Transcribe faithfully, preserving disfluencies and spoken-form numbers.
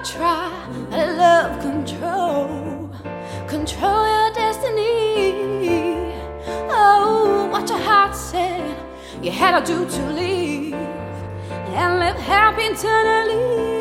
try to love control, control your destiny. Oh, what your heart said you had to do to leave and live happy eternally.